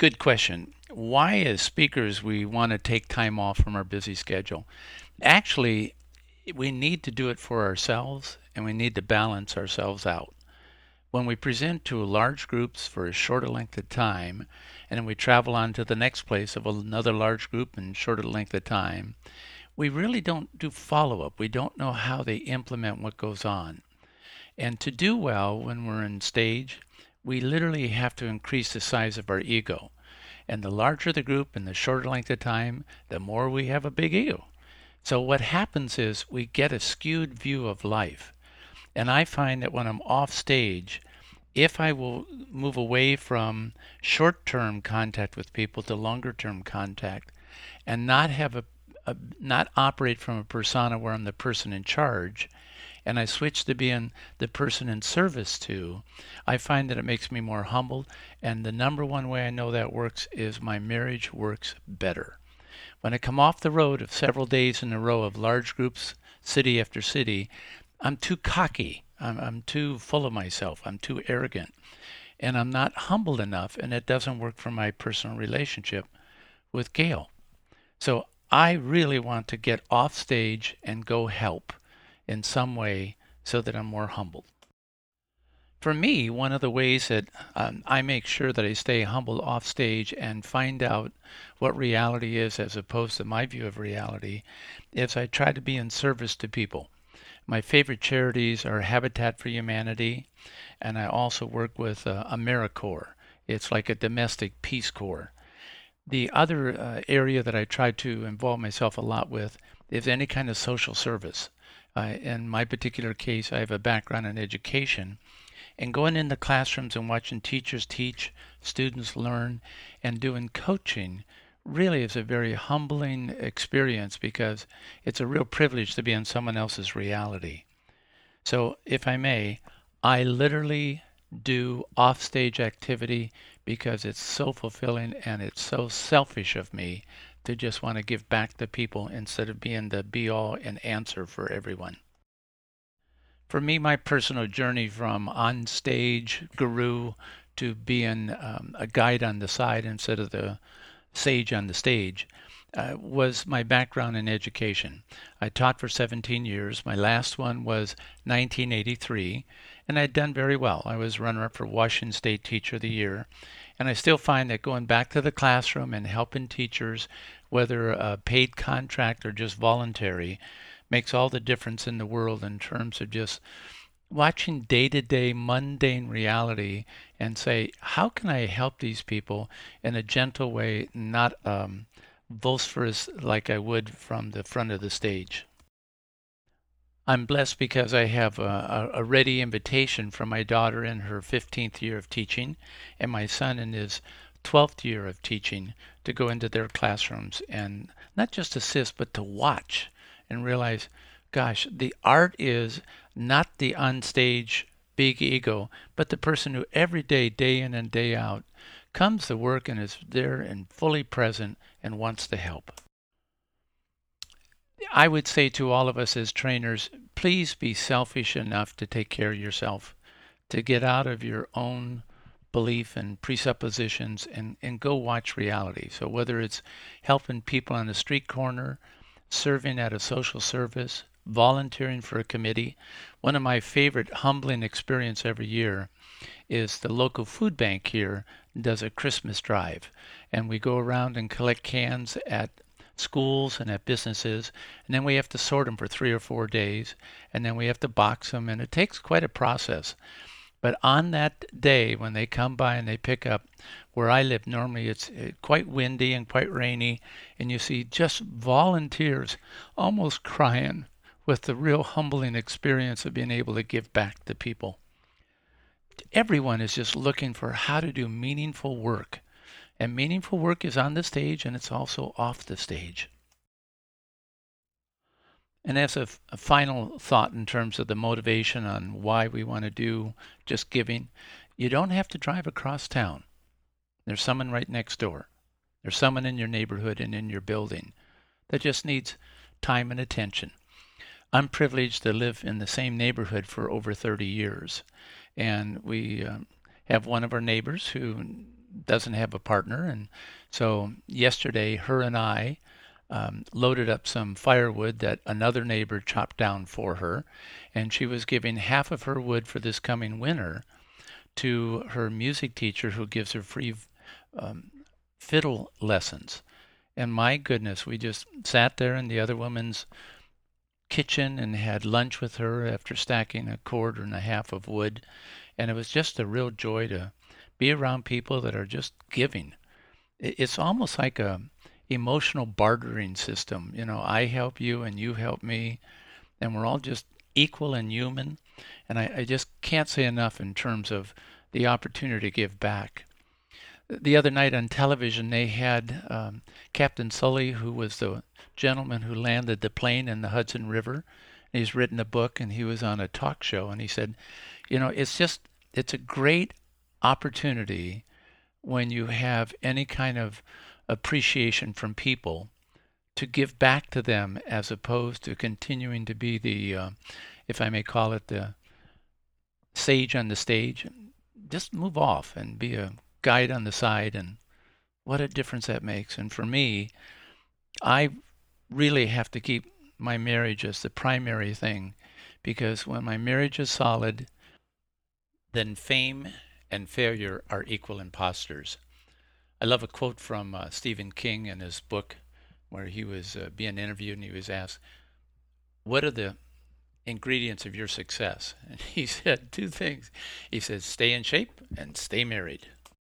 Good question. Why, as speakers, we want to take time off from our busy schedule? Actually, we need to do it for ourselves and we need to balance ourselves out. When we present to large groups for a shorter length of time, and then we travel on to the next place of another large group in shorter length of time, we really don't do follow up. We don't know how they implement what goes on. And to do well when we're in stage, we literally have to increase the size of our ego. And the larger the group and the shorter length of time, the more we have a big ego. So what happens is we get a skewed view of life. And I find that when I'm off stage, if I will move away from short-term contact with people to longer-term contact and not operate from a persona where I'm the person in charge, and I switch to being the person in service to, I find that it makes me more humble. And the number one way I know that works is my marriage works better. When I come off the road of several days in a row of large groups, city after city, I'm too cocky. I'm too full of myself. I'm too arrogant. And I'm not humbled enough, and it doesn't work for my personal relationship with Gail. So I really want to get off stage and go help in some way so that I'm more humbled. For me, one of the ways that I make sure that I stay humble off stage and find out what reality is as opposed to my view of reality is I try to be in service to people. My favorite charities are Habitat for Humanity, and I also work with AmeriCorps. It's like a domestic Peace Corps. The other area that I try to involve myself a lot with is any kind of social service. In my particular case, I have a background in education, and going into classrooms and watching teachers teach, students learn, and doing coaching really is a very humbling experience because it's a real privilege to be in someone else's reality. So, if I may, I literally do offstage activity because it's so fulfilling and it's so selfish of me to just want to give back to people instead of being the be all and answer for everyone. For me, my personal journey from on stage guru to being a guide on the side instead of the sage on the stage was my background in education. I taught for 17 years. My last one was 1983, and I'd done very well. I was runner-up for Washington State Teacher of the Year, and I still find that going back to the classroom and helping teachers, whether a paid contract or just voluntary, makes all the difference in the world in terms of just watching day-to-day mundane reality and say, how can I help these people in a gentle way, not vociferous like I would from the front of the stage. I'm blessed because I have a ready invitation from my daughter in her 15th year of teaching and my son in his 12th year of teaching to go into their classrooms and not just assist, but to watch and realize, gosh, the art is not the onstage big ego, but the person who every day, day in and day out, comes to work and is there and fully present and wants to help. I would say to all of us as trainers, please be selfish enough to take care of yourself, to get out of your own belief and presuppositions and go watch reality. So whether it's helping people on the street corner, serving at a social service, volunteering for a committee. One of my favorite humbling experience every year is the local food bank here does a Christmas drive. And we go around and collect cans at schools and at businesses, and then we have to sort them for 3 or 4 days, and then we have to box them, and it takes quite a process. But on that day when they come by and they pick up, where I live normally it's quite windy and quite rainy, and you see just volunteers almost crying with the real humbling experience of being able to give back to people. Everyone is just looking for how to do meaningful work. And meaningful work is on the stage and it's also off the stage. And as a final thought in terms of the motivation on why we want to do just giving, you don't have to drive across town. There's someone right next door. There's someone in your neighborhood and in your building that just needs time and attention. I'm privileged to live in the same neighborhood for over 30 years. And we have one of our neighbors who doesn't have a partner. And so yesterday, her and I loaded up some firewood that another neighbor chopped down for her, and she was giving half of her wood for this coming winter to her music teacher who gives her free um, fiddle lessons. And my goodness, we just sat there in the other woman's kitchen and had lunch with her after stacking a cord and a half of wood. And it was just a real joy to be around people that are just giving. It's almost like a emotional bartering system. You know, I help you and you help me, and we're all just equal and human. And I just can't say enough in terms of the opportunity to give back. The other night on television, they had Captain Sully, who was the gentleman who landed the plane in the Hudson River. He's written a book, and he was on a talk show, and he said, you know, it's a great opportunity when you have any kind of appreciation from people to give back to them as opposed to continuing to be the, if I may call it, the sage on the stage. Just move off and be a guide on the side, and what a difference that makes. And for me, I really have to keep my marriage as the primary thing, because when my marriage is solid, then fame and failure are equal imposters. I love a quote from Stephen King in his book where he was being interviewed and he was asked, what are the ingredients of your success? And he said two things. He said, stay in shape and stay married.